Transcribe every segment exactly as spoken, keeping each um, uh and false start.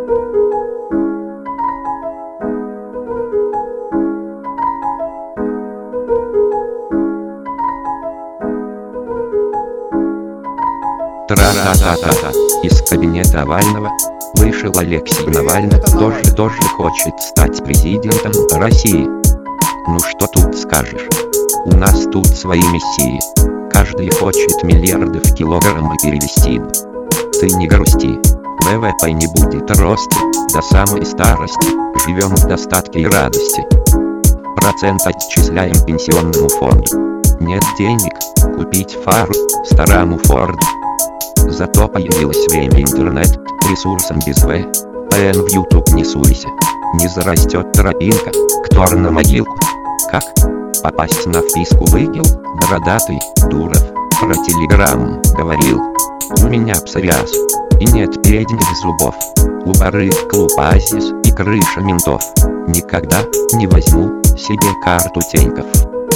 Тра-та-та-та-та. Из кабинета Навального вышел Алексей Навальный, тоже тоже хочет стать президентом России. Ну что тут скажешь? У нас тут свои мессии. Каждый хочет миллиарды в килограммы перевести. Ты не грусти, вэ вэ пэ не будет рости до самой старости. Живем в достатке и радости. Процент отчисляем пенсионному фонду. Нет денег купить фару старому Форду. Зато появилось время интернет, ресурсом без вэ пэ эн в YouTube не суйся. Не зарастет тропинка к Тор на могилку. Как попасть на вписку в ИГИЛ? Бородатый Дуров про телеграм говорил. У меня псориаз и нет передних зубов. У барыг клуб Оазис и крыша ментов. Никогда не возьму себе карту Тинькофф.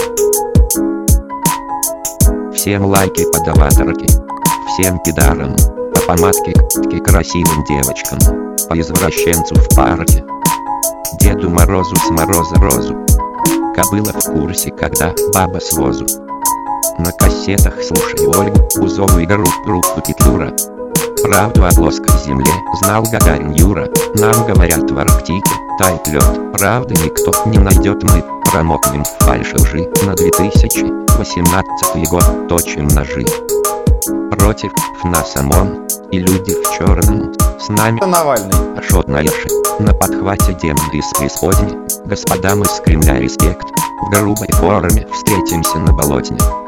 Всем лайки под аватарки, всем пидарам, по помадке к красивым девочкам, по извращенцу в парке, Деду Морозу с мороза розу. Кобыла в курсе, когда баба с возу. На кассетах слушай Ольгу Бузову и группу Петлюра. Правду о плоской земле знал Гагарин Юра. Нам говорят в Арктике тает лед. Правды никто не найдет, мы промокнем в фальши лжи. На две тысячи восемнадцатый год точим ножи. Против нас ОМОН и люди в черном. С нами Навальный. Ашот Наиши. На подхвате демон из преисподней. Господа, мы с Кремля респект. В грубой форме встретимся на болотне.